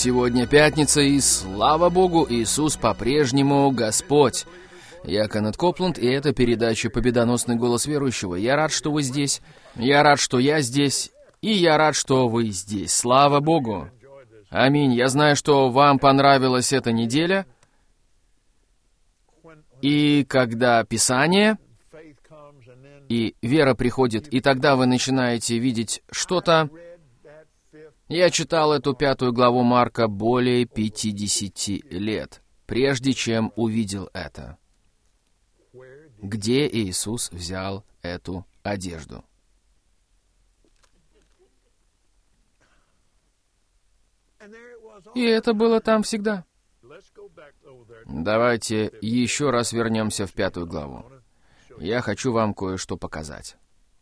Сегодня пятница, и слава Богу, Иисус по-прежнему Господь. Я Кеннет Копланд, и это передача «Победоносный голос верующего». Я рад, что вы здесь. Я рад, что я здесь. И я рад, что вы здесь. Слава Богу. Аминь. Я знаю, что вам понравилась эта неделя. И когда Писание и вера приходит, и тогда вы начинаете видеть что-то. Я читал эту 5 главу Марка более 50 лет, прежде чем увидел это. Где Иисус взял эту одежду? И это было там всегда. Давайте еще раз вернемся в 5 главу. Я хочу вам кое-что показать.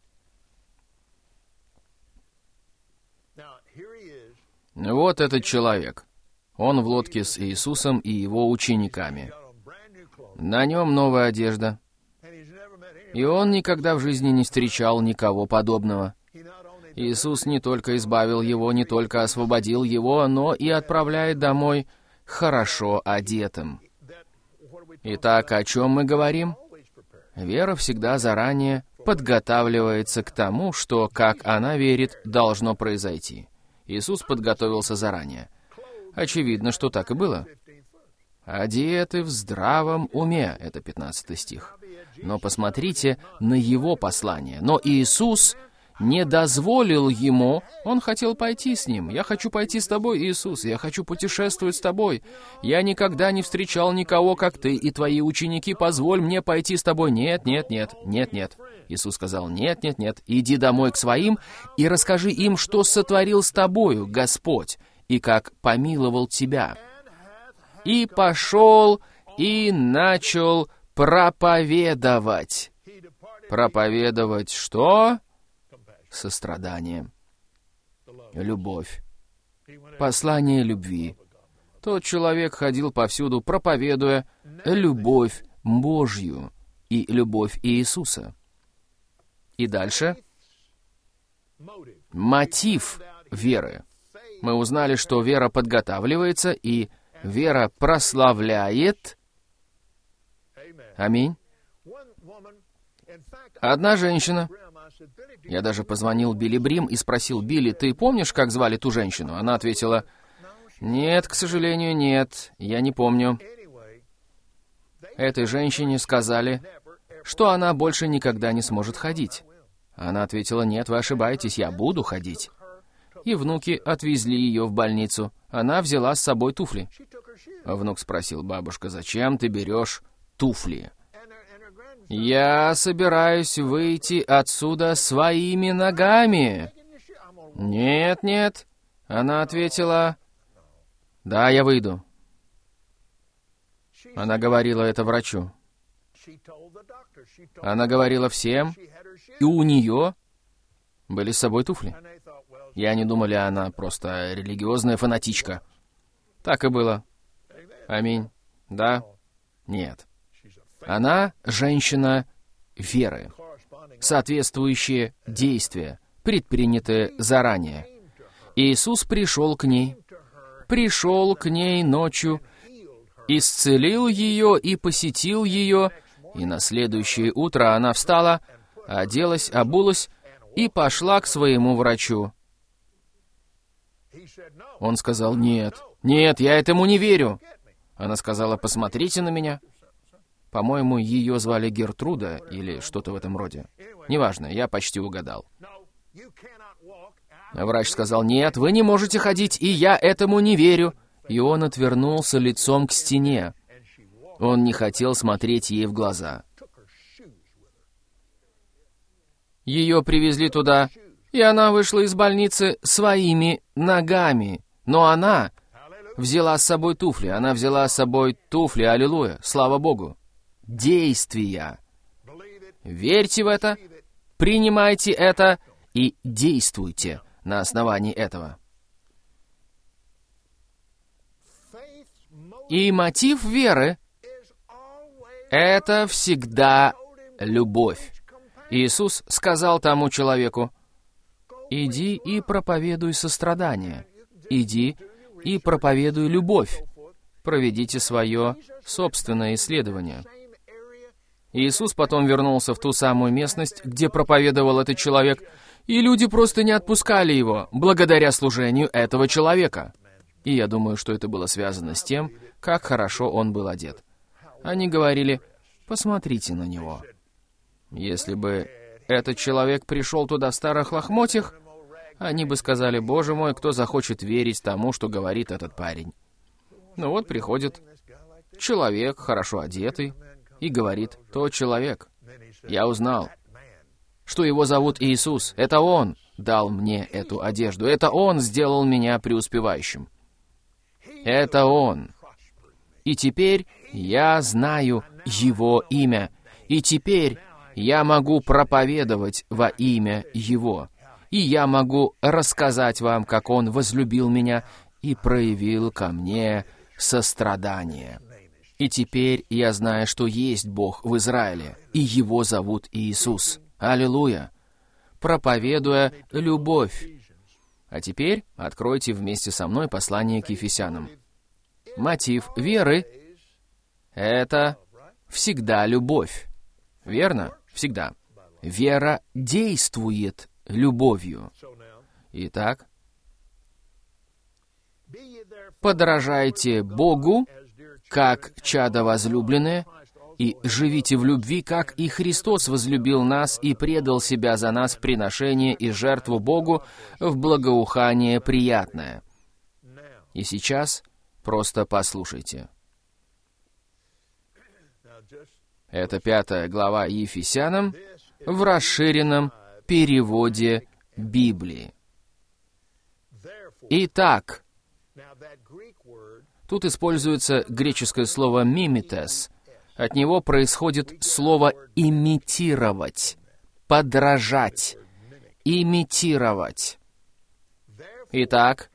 Вот этот человек. Он в лодке с Иисусом и его учениками. На нем новая одежда. И он никогда в жизни не встречал никого подобного. Иисус не только избавил его, не только освободил его, но и отправляет домой хорошо одетым. Итак, о чем мы говорим? Вера всегда заранее подготавливается к тому, что, как она верит, должно произойти. Иисус подготовился заранее. Очевидно, что так и было. «Одеты в здравом уме» — это 15 стих. Но посмотрите на его послание. Но Иисус не дозволил ему, он хотел пойти с ним. «Я хочу пойти с тобой, Иисус, я хочу путешествовать с тобой. Я никогда не встречал никого, как ты и твои ученики, позволь мне пойти с тобой». Нет, нет, нет, нет, нет. Иисус сказал: «Нет, нет, нет, иди домой к своим и расскажи им, что сотворил с тобою Господь, и как помиловал тебя». И пошел и начал проповедовать. Проповедовать что? Сострадание, любовь, послание любви. Тот человек ходил повсюду, проповедуя любовь Божью и любовь Иисуса. И дальше мотив веры. Мы узнали, что вера подготавливается, и вера прославляет. Аминь. Одна женщина. Я даже позвонил Билли Брим и спросил: «Билли, ты помнишь, как звали ту женщину?» Она ответила: «Нет, к сожалению, нет, я не помню». Этой женщине сказали, что она больше никогда не сможет ходить. Она ответила: «Нет, вы ошибаетесь, я буду ходить». И внуки отвезли ее в больницу. Она взяла с собой туфли. Внук спросил: «Бабушка, зачем ты берешь туфли?» «Я собираюсь выйти отсюда своими ногами». «Нет, нет». Она ответила: «Да, я выйду». Она говорила это врачу. Она говорила всем, и у нее были с собой туфли. И они думали, она просто религиозная фанатичка. Так и было. Аминь. Да? Нет. Она женщина веры. Соответствующие действия, предпринятые заранее. Иисус пришел к ней ночью, исцелил ее и посетил ее, и на следующее утро она встала, оделась, обулась и пошла к своему врачу. Он сказал: «Нет, нет, я этому не верю». Она сказала: «Посмотрите на меня». По-моему, ее звали Гертруда или что-то в этом роде. Неважно, я почти угадал. Врач сказал: «Нет, вы не можете ходить, и я этому не верю». И он отвернулся лицом к стене. Он не хотел смотреть ей в глаза. Ее привезли туда, и она вышла из больницы своими ногами. Но она взяла с собой туфли. Она взяла с собой туфли, аллилуйя, слава Богу. Действия. Верьте в это, принимайте это и действуйте на основании этого. И мотив веры — это всегда любовь. Иисус сказал тому человеку: «Иди и проповедуй сострадание. Иди и проповедуй любовь. Проведите свое собственное исследование». Иисус потом вернулся в ту самую местность, где проповедовал этот человек, и люди просто не отпускали его, благодаря служению этого человека. И я думаю, что это было связано с тем, как хорошо он был одет. Они говорили: «Посмотрите на него». Если бы этот человек пришел туда в старых лохмотьях, они бы сказали: «Боже мой, кто захочет верить тому, что говорит этот парень?» Ну вот приходит человек, хорошо одетый, и говорит: «Тот человек, я узнал, что его зовут Иисус. Это Он дал мне эту одежду. Это Он сделал меня преуспевающим. Это Он. И теперь я знаю Его имя. И теперь я могу проповедовать во имя Его. И я могу рассказать вам, как Он возлюбил меня и проявил ко мне сострадание. И теперь я знаю, что есть Бог в Израиле, и Его зовут Иисус. Аллилуйя! Проповедуя любовь». А теперь откройте вместе со мной послание к Ефесянам. Мотив веры — это всегда любовь. Верно? Всегда. Вера действует любовью. Итак, подражайте Богу, как чада возлюбленные, и живите в любви, как и Христос возлюбил нас и предал себя за нас в приношение и жертву Богу в благоухание приятное. И сейчас просто послушайте. Это 5 глава Ефесянам в расширенном переводе Библии. Итак, тут используется греческое слово «мимитес». От него происходит слово «имитировать», «подражать», «имитировать». Итак,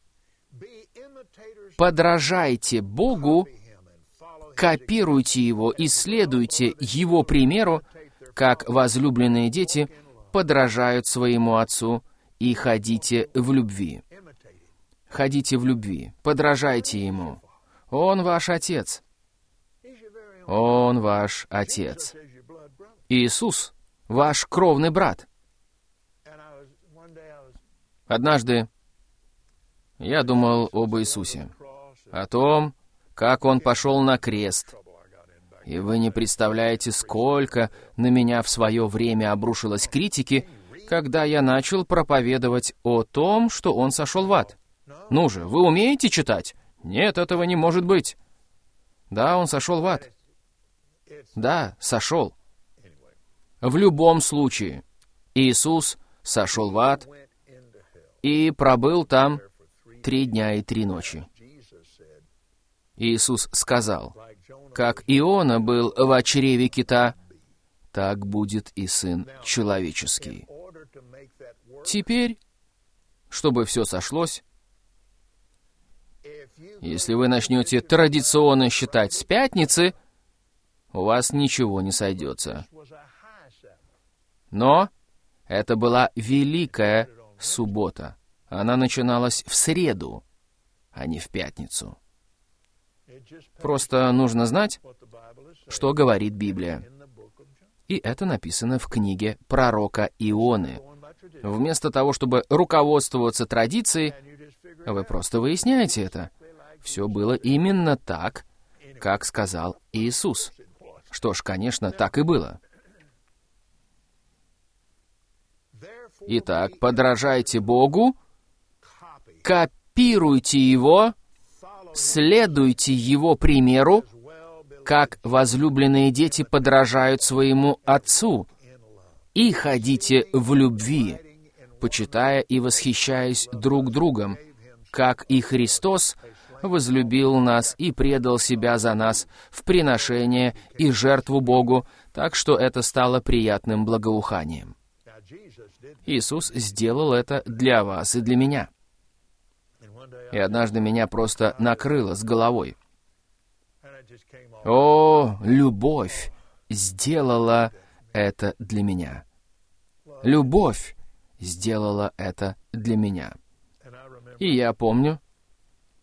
подражайте Богу, копируйте Его, исследуйте Его примеру, как возлюбленные дети подражают своему Отцу, и ходите в любви. Ходите в любви, подражайте Ему. Он ваш Отец. Он ваш Отец. Иисус — ваш кровный брат. Однажды я думал об Иисусе, о том, как Он пошел на крест. И вы не представляете, сколько на меня в свое время обрушилось критики, когда я начал проповедовать о том, что Он сошел в ад. Ну же, вы умеете читать? Нет, этого не может быть. Да, Он сошел в ад. Да, сошел. В любом случае, Иисус сошел в ад и пробыл там 3 дня и 3 ночи. Иисус сказал: «Как Иона был в чреве кита, так будет и Сын Человеческий». Теперь, чтобы все сошлось, если вы начнете традиционно считать с пятницы, у вас ничего не сойдется. Но это была великая суббота. Она начиналась в среду, а не в пятницу. Просто нужно знать, что говорит Библия. И это написано в книге пророка Ионы. Вместо того, чтобы руководствоваться традицией, вы просто выясняете это. Все было именно так, как сказал Иисус. Что ж, конечно, так и было. Итак, подражайте Богу, копируйте Его, следуйте Его примеру, как возлюбленные дети подражают своему Отцу, и ходите в любви, почитая и восхищаясь друг другом, как и Христос возлюбил нас и предал себя за нас в приношение и жертву Богу, так что это стало приятным благоуханием. Иисус сделал это для вас и для меня. И однажды меня просто накрыло с головой. О, любовь сделала это для меня. Любовь сделала это для меня. И я помню,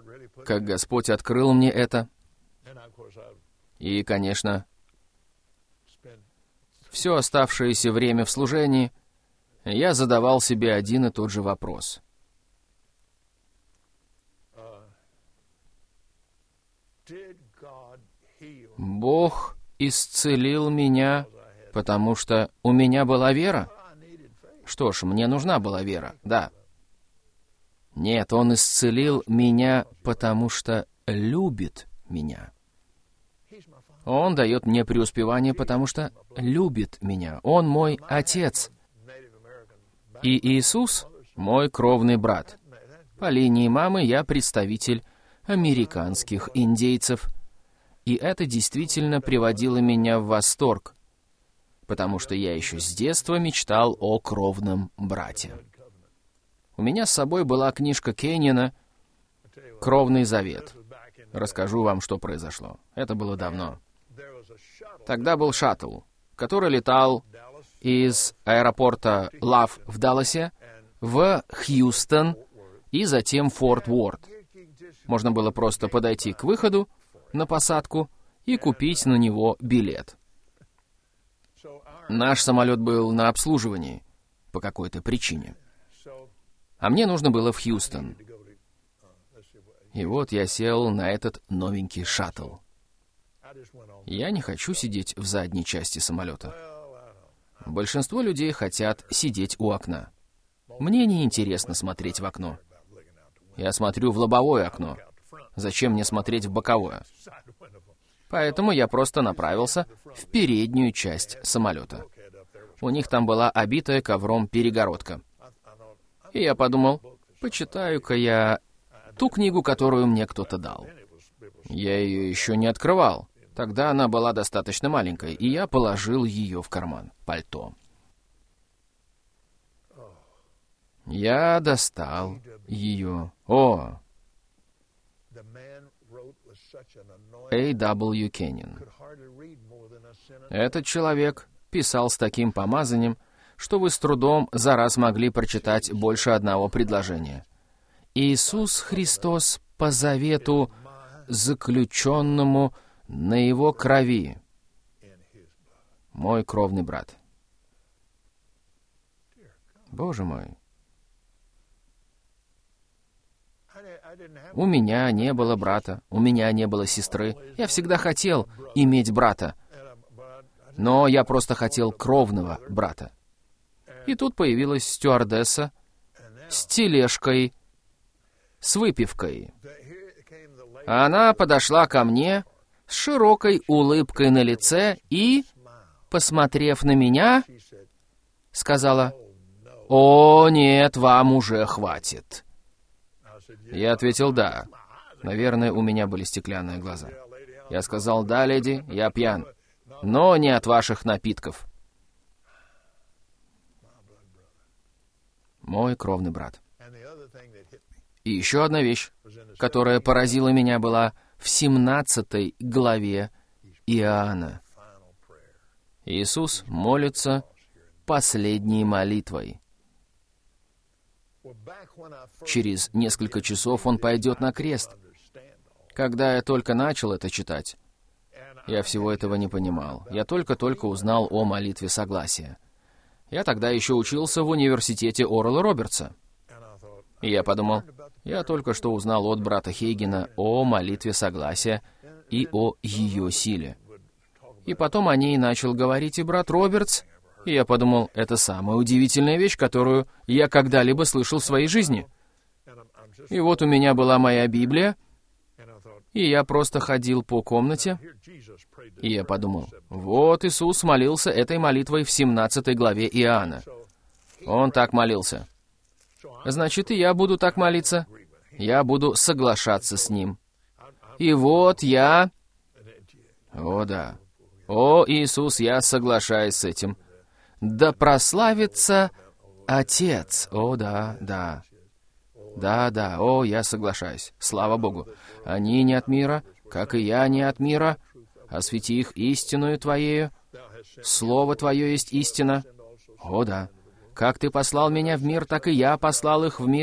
как Господь открыл мне это. И, конечно, все оставшееся время в служении я задавал себе один и тот же вопрос. Бог исцелил меня, потому что у меня была вера? Что ж, мне нужна была вера, да. Нет, Он исцелил меня, потому что любит меня. Он дает мне преуспевание, потому что любит меня. Он мой Отец. И Иисус — мой кровный брат. По линии мамы я представитель американских индейцев. И это действительно приводило меня в восторг, потому что я еще с детства мечтал о кровном брате. У меня с собой была книжка Кейнина «Кровный завет». Расскажу вам, что произошло. Это было давно. Тогда был шаттл, который летал из аэропорта Лав в Далласе в Хьюстон и затем Форт Уорд. Можно было просто подойти к выходу на посадку и купить на него билет. Наш самолет был на обслуживании по какой-то причине. А мне нужно было в Хьюстон. И вот я сел на этот новенький шаттл. Я не хочу сидеть в задней части самолета. Большинство людей хотят сидеть у окна. Мне не интересно смотреть в окно. Я смотрю в лобовое окно. Зачем мне смотреть в боковое? Поэтому я просто направился в переднюю часть самолета. У них там была обитая ковром перегородка. И я подумал, почитаю-ка я ту книгу, которую мне кто-то дал. Я ее еще не открывал. Тогда она была достаточно маленькой, и я положил ее в карман пальто. Я достал ее. О! A.W. Кеннин. Этот человек писал с таким помазанием, что вы с трудом за раз могли прочитать больше одного предложения. Иисус Христос по завету, заключенному на Его крови, мой кровный брат. Боже мой! У меня не было брата, у меня не было сестры. Я всегда хотел иметь брата, но я просто хотел кровного брата. И тут появилась стюардесса с тележкой, с выпивкой. Она подошла ко мне с широкой улыбкой на лице и, посмотрев на меня, сказала: «О, нет, вам уже хватит». Я ответил: «Да». Наверное, у меня были стеклянные глаза. Я сказал: «Да, леди, я пьян, но не от ваших напитков». Мой кровный брат. И еще одна вещь, которая поразила меня, была в 17 главе Иоанна. Иисус молится последней молитвой. Через несколько часов Он пойдет на крест. Когда я только начал это читать, я всего этого не понимал. Я только-только узнал о молитве согласия. Я тогда еще учился в университете Орла Робертса. И я подумал, я только что узнал от брата Хейгена о молитве согласия и о ее силе. И потом о ней начал говорить и брат Робертс, и я подумал, это самая удивительная вещь, которую я когда-либо слышал в своей жизни. И вот у меня была моя Библия, и я просто ходил по комнате, и я подумал, вот Иисус молился этой молитвой в 17 главе Иоанна. Он так молился. Значит, и я буду так молиться. Я буду соглашаться с Ним. И вот я... О, да. О, Иисус, я соглашаюсь с этим. Да прославится Отец. О, да, да. Да, да, о, я соглашаюсь. Слава Богу. Они не от мира, как и я не от мира. Освети их истинную Твоею. Слово Твое есть истина. О, да. Как Ты послал меня в мир, так и я послал их в мир.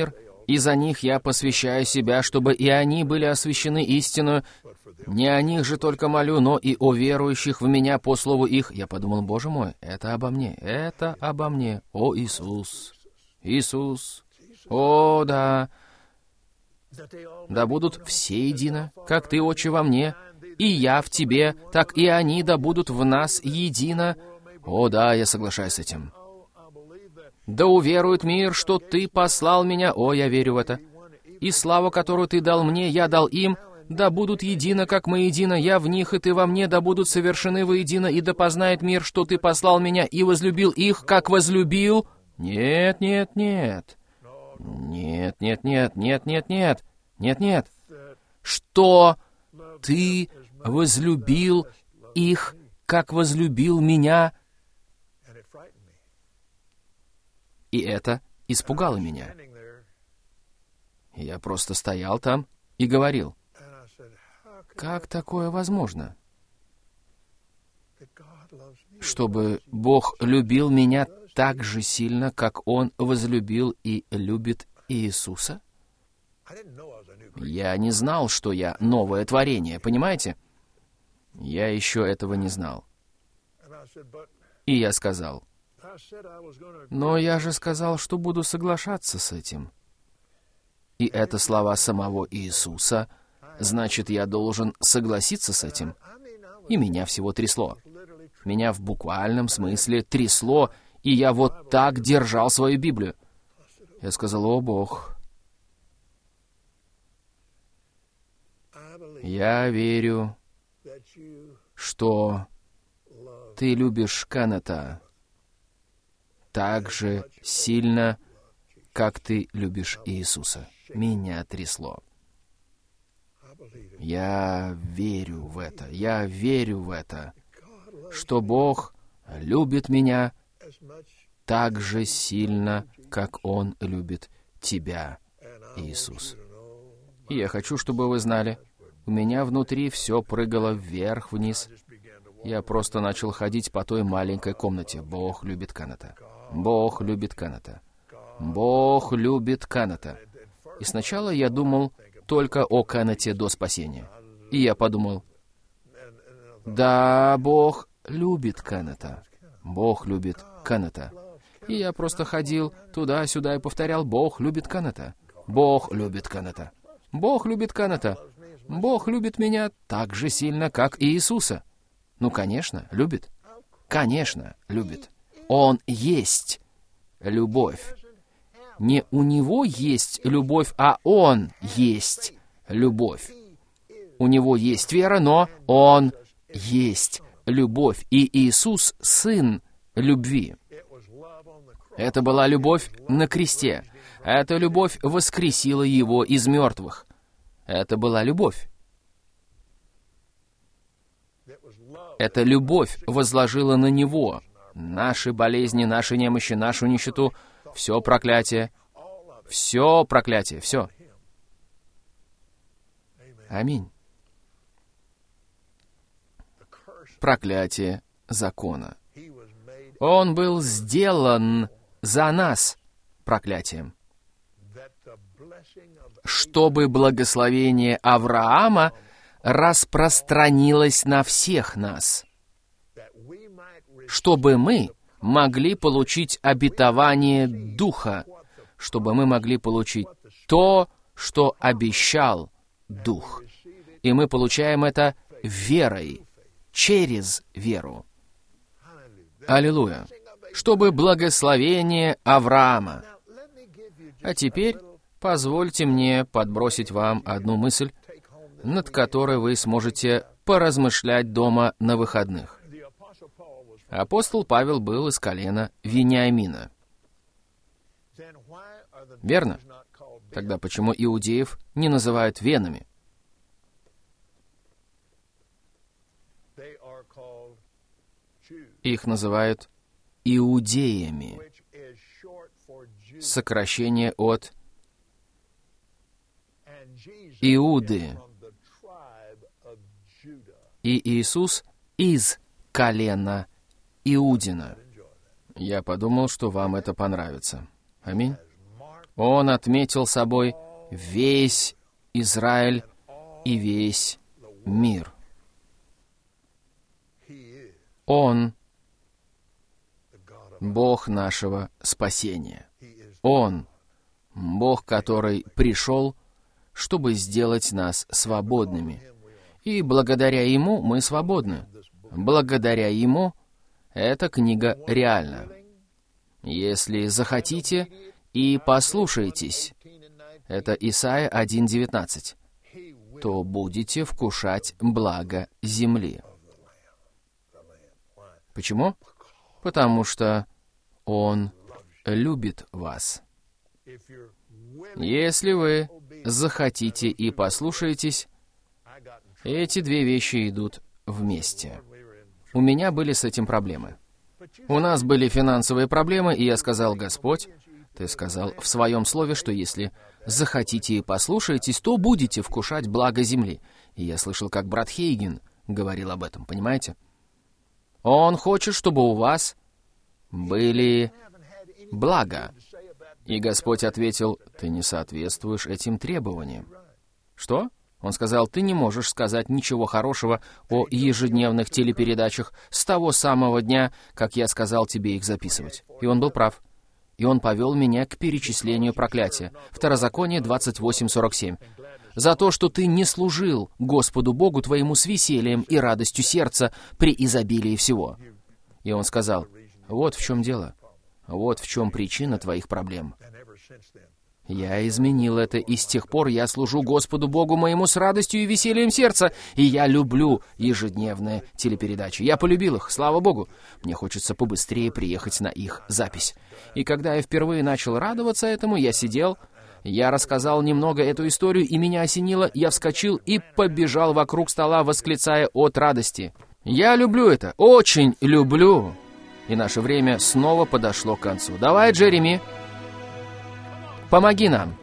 И за них я посвящаю себя, чтобы и они были освящены истиною. Не о них же только молю, но и о верующих в Меня по слову их». Я подумал, Боже мой, это обо мне, О, Иисус, Иисус, о, да. «Да будут все едино, как Ты, Отче, во мне, и я в Тебе, так и они да будут в нас едино». О, да, я соглашаюсь с этим. «Да уверует мир, что Ты послал Меня». О, я верю в это. «И славу, которую Ты дал мне, я дал им, да будут едино, как мы едино, я в них, и Ты во мне, да будут совершены воедино, и да познает мир, что Ты послал Меня и возлюбил их, как возлюбил». Нет, нет, нет. Нет, нет, нет, нет, нет, нет, нет, нет. Что Ты возлюбил их, как возлюбил Меня. И это испугало меня. Я просто стоял там и говорил, как такое возможно? Чтобы Бог любил меня так же сильно, как Он возлюбил и любит Иисуса? Я не знал, что я новое творение, понимаете? Я еще этого не знал. И я сказал, но я же сказал, что буду соглашаться с этим. И это слова самого Иисуса, значит, я должен согласиться с этим. И меня всего трясло. Меня в буквальном смысле трясло, и я вот так держал свою Библию. Я сказал, о, Бог, я верю, что Ты любишь Кеннета так же сильно, как Ты любишь Иисуса. Меня трясло. Я верю в это, что Бог любит меня так же сильно, как Он любит Тебя, Иисус. И я хочу, чтобы вы знали, у меня внутри все прыгало вверх-вниз. Я просто начал ходить по той маленькой комнате. Бог любит Кеннета. Бог любит Кеннета. Бог любит Кеннета. И сначала я думал только о Кеннете до спасения. И я подумал, да, Бог любит Кеннета. Бог любит Кеннета. И я просто ходил туда-сюда и повторял, Бог любит Кеннета. Бог любит Кеннета. Бог любит Кеннета. Бог любит меня так же сильно, как и Иисуса. Ну, конечно, любит. Конечно, любит. Он есть любовь. Не у Него есть любовь, а Он есть любовь. У Него есть вера, но Он есть любовь. И Иисус — Сын любви. Это была любовь на кресте. Эта любовь воскресила Его из мертвых. Это была любовь. Эта любовь возложила на Него наши болезни, наши немощи, нашу нищету, все проклятие, все. Аминь. Проклятие закона. Он был сделан за нас проклятием, чтобы благословение Авраама распространилось на всех нас, чтобы мы могли получить обетование Духа, чтобы мы могли получить то, что обещал Дух. И мы получаем это верой, через веру. Аллилуйя! Чтобы благословение Авраама. А теперь позвольте мне подбросить вам одну мысль, над которой вы сможете поразмышлять дома на выходных. Апостол Павел был из колена Вениамина. Верно? Тогда почему иудеев не называют венами? Их называют иудеями. Сокращение от Иуды. И Иисус из колена Иудина. Я подумал, что вам это понравится. Аминь. Он отметил собой весь Израиль и весь мир. Он — Бог нашего спасения. Он — Бог, который пришел, чтобы сделать нас свободными. И благодаря Ему мы свободны. Благодаря Ему эта книга реальна. Если захотите и послушаетесь, это Исайя 1:19, то будете вкушать благо земли. Почему? Потому что Он любит вас. Если вы захотите и послушаетесь, эти две вещи идут вместе. У меня были с этим проблемы. У нас были финансовые проблемы, и я сказал: Господь, Ты сказал в Своем Слове, что если захотите и послушаетесь, то будете вкушать благо земли. И я слышал, как брат Хейген говорил об этом, понимаете? Он хочет, чтобы у вас были блага. И Господь ответил: ты не соответствуешь этим требованиям. Что? Он сказал: ты не можешь сказать ничего хорошего о ежедневных телепередачах с того самого дня, как я сказал тебе их записывать. И он был прав. И он повел меня к перечислению проклятия. Второзаконие 28:47. За то, что ты не служил Господу Богу твоему с весельем и радостью сердца при изобилии всего. И он сказал: вот в чем дело. Вот в чем причина твоих проблем. Я изменил это, и с тех пор я служу Господу Богу моему с радостью и весельем сердца, и я люблю ежедневные телепередачи. Я полюбил их, слава Богу. Мне хочется побыстрее приехать на их запись. И когда я впервые начал радоваться этому, я сидел, я рассказал немного эту историю, и меня осенило, я вскочил и побежал вокруг стола, восклицая от радости. Я люблю это, очень люблю. И наше время снова подошло к концу. Давай, Джереми, помоги нам.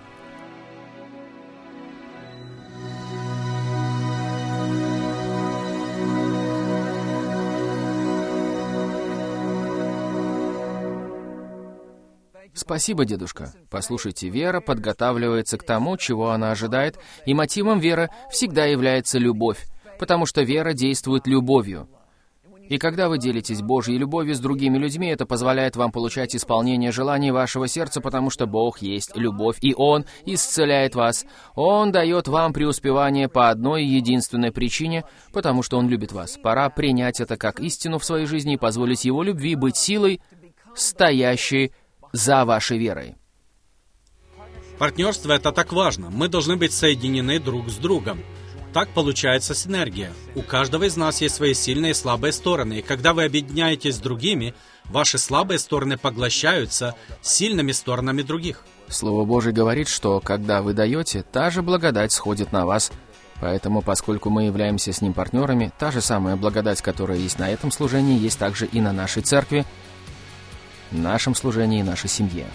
Спасибо, дедушка. Послушайте, вера подготавливается к тому, чего она ожидает, и мотивом веры всегда является любовь, потому что вера действует любовью. И когда вы делитесь Божьей любовью с другими людьми, это позволяет вам получать исполнение желаний вашего сердца, потому что Бог есть любовь, и Он исцеляет вас. Он дает вам преуспевание по одной единственной причине, потому что Он любит вас. Пора принять это как истину в своей жизни и позволить Его любви быть силой, стоящей за вашей верой. Партнерство — это так важно. Мы должны быть соединены друг с другом. Так получается синергия. У каждого из нас есть свои сильные и слабые стороны, и когда вы объединяетесь с другими, ваши слабые стороны поглощаются сильными сторонами других. Слово Божие говорит, что когда вы даете, та же благодать сходит на вас. Поэтому, поскольку мы являемся с Ним партнерами, та же самая благодать, которая есть на этом служении, есть также и на нашей церкви, нашем служении и нашей семье.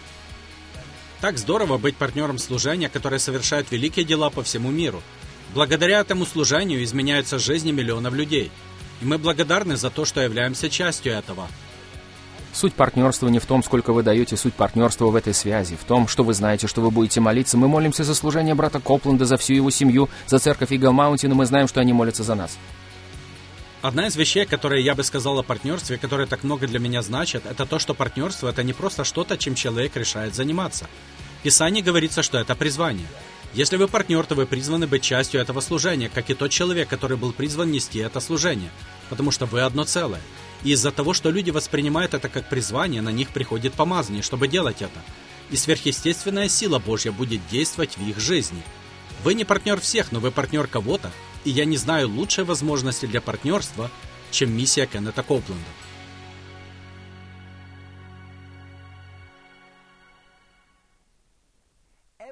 Так здорово быть партнером служения, которое совершает великие дела по всему миру. Благодаря этому служению изменяются жизни миллионов людей. И мы благодарны за то, что являемся частью этого. Суть партнерства не в том, сколько вы даете, суть партнерства в этой связи, в том, что вы знаете, что вы будете молиться. Мы молимся за служение брата Копленда, за всю его семью, за церковь Игл Маунтин, и мы знаем, что они молятся за нас. Одна из вещей, которые я бы сказал о партнерстве, которые так много для меня значат, это то, что партнерство — это не просто что-то, чем человек решает заниматься. В Писании говорится, что это призвание. Если вы партнер, то вы призваны быть частью этого служения, как и тот человек, который был призван нести это служение, потому что вы одно целое. И из-за того, что люди воспринимают это как призвание, на них приходит помазание, чтобы делать это. И сверхъестественная сила Божья будет действовать в их жизни. Вы не партнер всех, но вы партнер кого-то, и я не знаю лучшей возможности для партнерства, чем миссия Кеннета Копленда.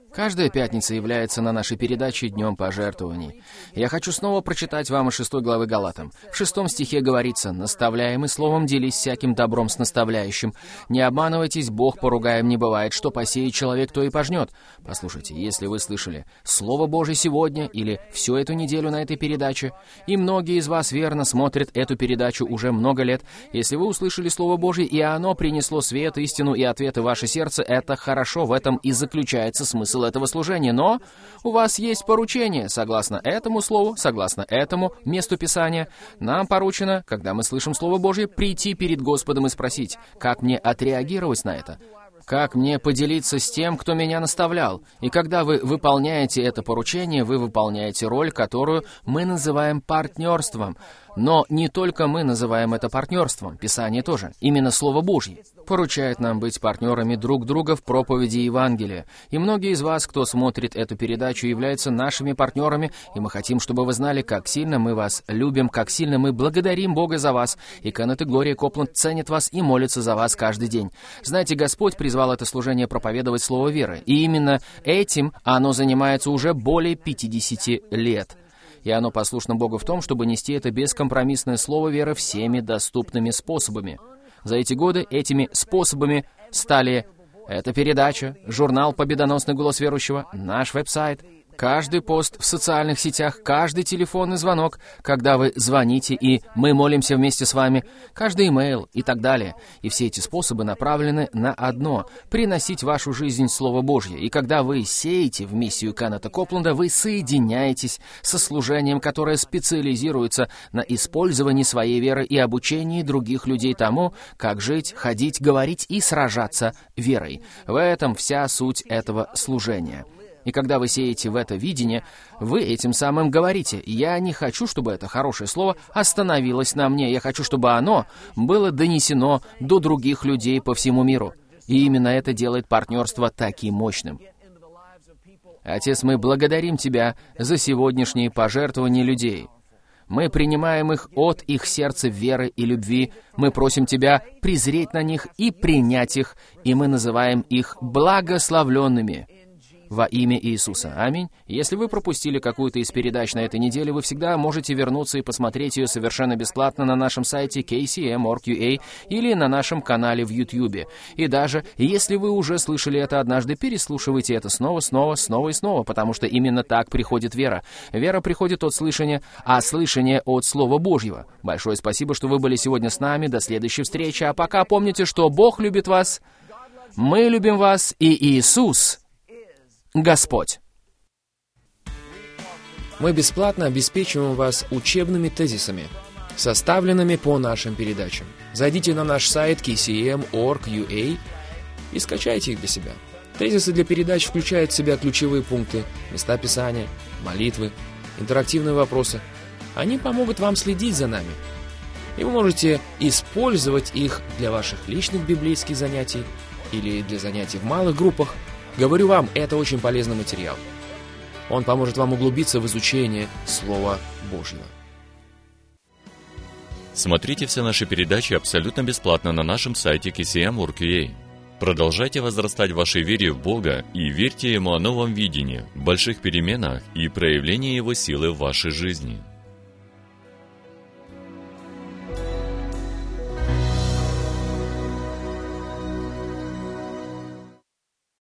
Каждая пятница является на нашей передаче Днем пожертвований. Я хочу снова прочитать вам из 6 главы Галатам. В 6 стихе говорится: «Наставляемый словом делись всяким добром с наставляющим. Не обманывайтесь, Бог поругаем не бывает, что посеет человек, то и пожнет». Послушайте, если вы слышали Слово Божие сегодня или всю эту неделю на этой передаче, и многие из вас верно смотрят эту передачу уже много лет, если вы услышали Слово Божие, и оно принесло свет, истину и ответы в ваше сердце, это хорошо, в этом и заключается смысл этого служения. Но у вас есть поручение. Согласно этому слову, согласно этому месту Писания, нам поручено, когда мы слышим Слово Божье, прийти перед Господом и спросить, как мне отреагировать на это? Как мне поделиться с тем, кто меня наставлял? И когда вы выполняете это поручение, вы выполняете роль, которую мы называем партнерством. Но не только мы называем это партнерством, Писание тоже. Именно Слово Божье поручает нам быть партнерами друг друга в проповеди Евангелия. И многие из вас, кто смотрит эту передачу, являются нашими партнерами, и мы хотим, чтобы вы знали, как сильно мы вас любим, как сильно мы благодарим Бога за вас. И Кеннет и Глория Копланд ценят вас и молятся за вас каждый день. Знаете, Господь призвал это служение проповедовать Слово веры. И именно этим оно занимается уже более 50 лет. И оно послушно Богу в том, чтобы нести это бескомпромиссное слово веры всеми доступными способами. За эти годы этими способами стали эта передача, журнал «Победоносный голос верующего», наш веб-сайт, каждый пост в социальных сетях, каждый телефонный звонок, когда вы звоните, и мы молимся вместе с вами, каждый имейл и так далее. И все эти способы направлены на одно — приносить в вашу жизнь Слово Божье. И когда вы сеете в миссию Кеннета Копланда, вы соединяетесь со служением, которое специализируется на использовании своей веры и обучении других людей тому, как жить, ходить, говорить и сражаться верой. В этом вся суть этого служения. И когда вы сеете в это видение, вы этим самым говорите: «Я не хочу, чтобы это хорошее слово остановилось на мне. Я хочу, чтобы оно было донесено до других людей по всему миру». И именно это делает партнерство таким мощным. Отец, мы благодарим Тебя за сегодняшние пожертвования людей. Мы принимаем их от их сердца веры и любви. Мы просим Тебя презреть на них и принять их, и мы называем их благословленными. Во имя Иисуса. Аминь. Если вы пропустили какую-то из передач на этой неделе, вы всегда можете вернуться и посмотреть ее совершенно бесплатно на нашем сайте KCM.org.ua или на нашем канале в YouTube. И даже если вы уже слышали это однажды, переслушивайте это снова и снова, потому что именно так приходит вера. Вера приходит от слышания, а слышание от Слова Божьего. Большое спасибо, что вы были сегодня с нами. До следующей встречи. А пока помните, что Бог любит вас, мы любим вас, и Иисус Господь. Мы бесплатно обеспечиваем вас учебными тезисами, составленными по нашим передачам. Зайдите на наш сайт KCM.org.ua и скачайте их для себя. Тезисы для передач включают в себя ключевые пункты, места Писания, молитвы, интерактивные вопросы. Они помогут вам следить за нами. И вы можете использовать их для ваших личных библейских занятий или для занятий в малых группах. Говорю вам, это очень полезный материал. Он поможет вам углубиться в изучение Слова Божьего. Смотрите все наши передачи абсолютно бесплатно на нашем сайте KCM.org.ua. Продолжайте возрастать в вашей вере в Бога и верьте Ему о новом видении, больших переменах и проявлении Его силы в вашей жизни.